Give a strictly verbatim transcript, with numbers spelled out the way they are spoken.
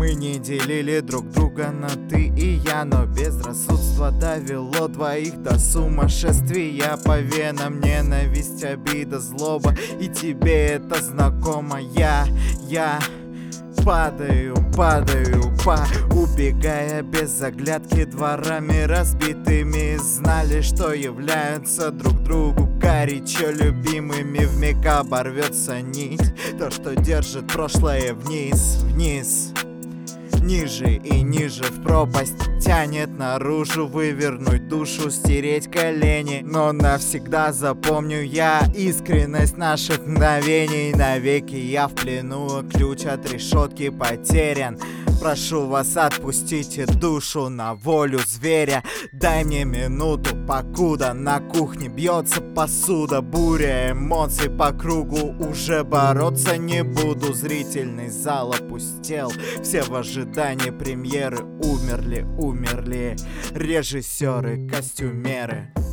Мы не делили друг друга на ты и я, но безрассудство довело двоих до сумасшествия. По венам ненависть, обида, злоба, и тебе это знакомо. Я, я падаю, падаю, па убегая без оглядки дворами разбитыми. Знали, что являются друг другу горячо любимыми. Вмиг оборвется нить, то, что держит прошлое вниз, вниз. Ниже и ниже в пропасть тянет наружу. Вывернуть душу, стереть колени. Но навсегда запомню я искренность наших мгновений. Навеки я в плену, ключ от решетки потерян. Прошу вас, отпустите душу на волю зверя. Дай мне минуту, покуда на кухне бьется посуда. Буря эмоций по кругу, уже бороться не буду. Зрительный зал опустел, все в ожидании премьеры умерли, умерли режиссеры, костюмеры.